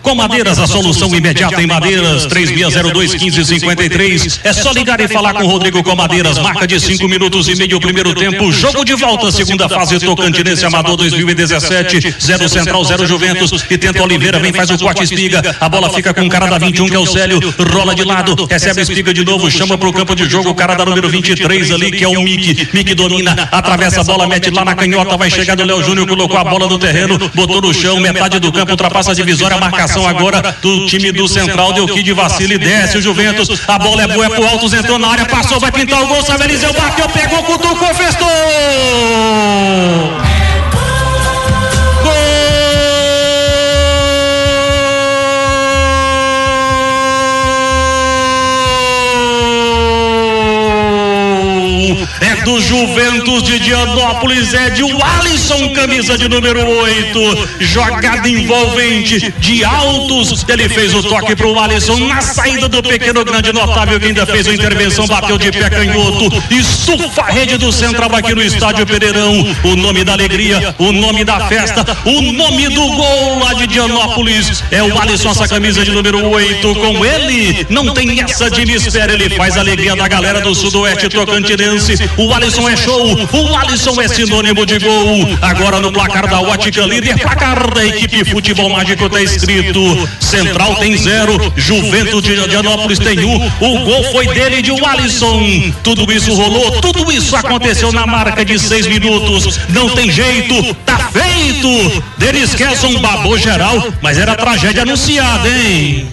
Com Madeiras, a solução imediata em madeiras, 3602-1553. É só ligar e falar com o Rodrigo com Madeiras. Marca de 5 minutos e meio o primeiro tempo. Jogo de volta, segunda fase, Tocantinense Amador 2017. 0 Central, 0 Juventus. E tenta Oliveira, vem, faz o corte, espiga. A bola fica com o cara da 21, que é o Célio. Rola de lado, recebe a espiga de novo, chama pro campo de jogo o cara da número 23 ali, que é o Mick. Mick domina, atravessa a bola, mete lá na canhota, vai chegar do Léo Júnior, colocou a bola no terreno, botou no chão, metade do campo, ultrapassa a divisória, a marcação agora do time do Central, deu que de vacilo e desce o Juventus, a bola é boa, é pro Altos, entrou na área, passou, vai pintar o gol, Saverizeu bateu, pegou, cutucou, festou! É do Juventus de Dianópolis, é de Alisson, camisa de número 8, jogada envolvente de Altos, ele fez o toque pro Alisson, na saída do pequeno grande notável, que ainda fez a intervenção, bateu de pé canhoto, estufa a rede do Central aqui no estádio Pereirão, o nome da alegria, o nome da festa, o nome do gol lá de Dianópolis, é o Alisson, essa camisa de número 8, com ele, não tem essa de mistério, ele faz a alegria da galera do Sudoeste Tocantinense. O Alisson é show, o Alisson é sinônimo de gol. Agora no placar da Ótica Líder, placar da equipe Futebol Mágico tá escrito: Central tem 0, Juventus de Dianópolis tem 1. O gol foi dele, de o Alisson. Tudo isso rolou, tudo isso aconteceu na marca de 6 minutos. Não tem jeito, tá feito. Denis Kelson babou geral, mas era tragédia anunciada, hein?